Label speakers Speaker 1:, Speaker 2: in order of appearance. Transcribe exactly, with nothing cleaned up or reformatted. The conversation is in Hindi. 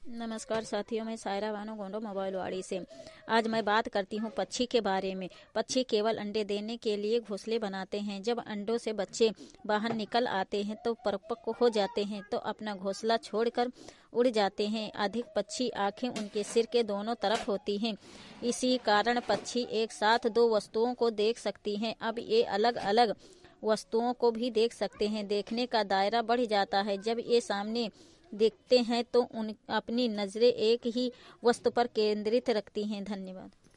Speaker 1: नमस्कार साथियों, मैं सायरा बानो गोंडो मोबाइल वाड़ी से। आज मैं बात करती हूँ पक्षी के बारे में। पक्षी केवल अंडे देने के लिए घोंसले बनाते हैं। जब अंडों से बच्चे बाहर निकल आते हैं तो परिपक्व हो जाते हैं तो अपना घोंसला छोड़कर उड़ जाते हैं। अधिक पक्षी आंखें उनके सिर के दोनों तरफ होती हैं। इसी कारण पक्षी एक साथ दो वस्तुओं को देख सकती हैं। अब ये अलग अलग वस्तुओं को भी देख सकते हैं। देखने का दायरा बढ़ जाता है। जब ये सामने देखते हैं तो उन अपनी नजरें एक ही वस्तु पर केंद्रित रखती हैं। धन्यवाद।